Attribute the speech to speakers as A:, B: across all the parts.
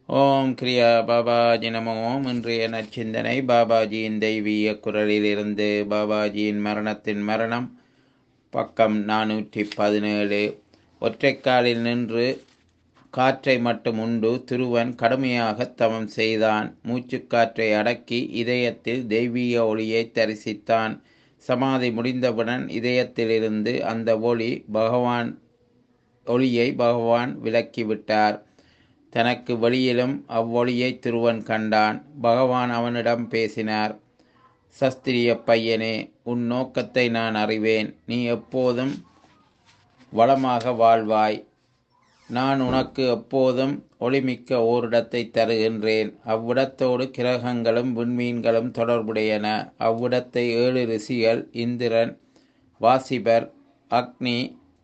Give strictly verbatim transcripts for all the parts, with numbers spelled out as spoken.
A: ஓம் கிரியா பாபாஜி நம ஓம். இன்றைய நற்சிந்தனை பாபாஜியின் தெய்வீக குரலிலிருந்து. பாபாஜியின் மரணத்தின் மரணம், பக்கம் நானூற்றி பதினேழு. ஒற்றைக்காலில் நின்று காற்றை மட்டும் உண்டு துருவன் கடுமையாக தவம் செய்தான். மூச்சுக்காற்றை அடக்கி இதயத்தில் தெய்வீக ஒளியை தரிசித்தான். சமாதி முடிந்தவுடன் இதயத்திலிருந்து அந்த ஒளி பகவான் ஒளியை பகவான் விலக்கிவிட்டார். தனக்கு வெளியிலும் அவ்வொளியை துருவன் கண்டான். பகவான் அவனிடம் பேசினார். சஸ்திரிய பையனே, உன் நோக்கத்தை நான் அறிவேன். நீ எப்போதும் வளமாக வாழ்வாய். நான் உனக்கு எப்போதும் ஒளிமிக்க ஓரிடத்தை தருகின்றேன். அவ்விடத்தோடு கிரகங்களும் விண்மீன்களும் தொடர்புடையன. அவ்விடத்தை ஏழு ரிஷிகள் இந்திரன், வாசிபர், அக்னி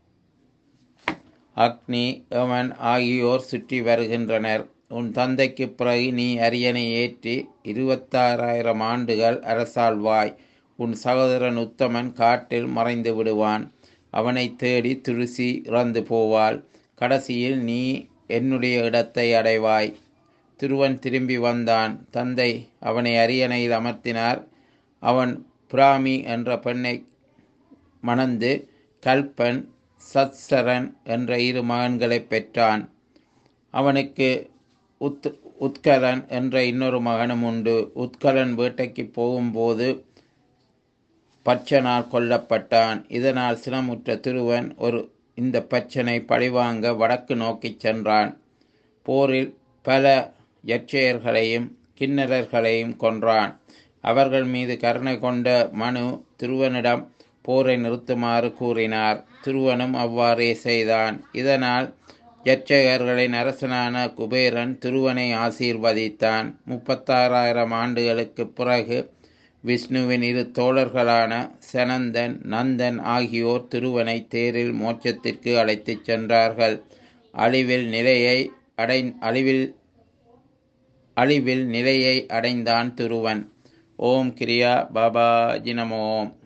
A: அக்னி யமன் ஆகியோர் சுற்றி வருகின்றனர். உன் தந்தைக்கு பிறகு நீ அரியணை ஏற்றி இருபத்தாறாயிரம் ஆண்டுகள் அரசாள்வாய். உன் சகோதரன் உத்தமன் காட்டில் மறைந்து விடுவான். அவனை தேடி துருசி இறந்து போவாள். கடைசியில் நீ என்னுடைய இடத்தை அடைவாய். துருவன் திரும்பி வந்தான். தந்தை அவனை அரியணையில் அமர்த்தினார். அவன் பிராமி என்ற பெண்ணை மணந்து கல்பன், சத்சரன் என்ற இரு மகன்களை பெற்றான். அவனுக்கு உத் உத்கலன் என்ற இன்னொரு மகனும் உண்டு. உத்கலன் வேட்டைக்கு போகும்போது பச்சனால் கொல்லப்பட்டான். இதனால் சினமுற்ற துருவன் ஒரு இந்த பச்சனை பழிவாங்க வடக்கு நோக்கி சென்றான். போரில் பல யட்சையர்களையும் கிண்ணறர்களையும் கொன்றான். அவர்கள் மீது கருணை கொண்ட மனு துருவனிடம் போரை நிறுத்துமாறு கூறினார். துருவனும் அவ்வாறே செய்தான். இதனால் யட்சகர்களின் அரசனான குபேரன் துருவனை ஆசீர்வதித்தான். முப்பத்தாறாயிரம் ஆண்டுகளுக்கு பிறகு விஷ்ணுவின் இரு தோழர்களான சனந்தன், நந்தன் ஆகியோர் துருவனை தேரில் மோட்சத்திற்கு அழைத்துச் சென்றார்கள். அழிவில் நிலையை அடை அழிவில் அழிவில் நிலையை அடைந்தான் துருவன். ஓம் கிரியா பாபாஜி நம ஓம்.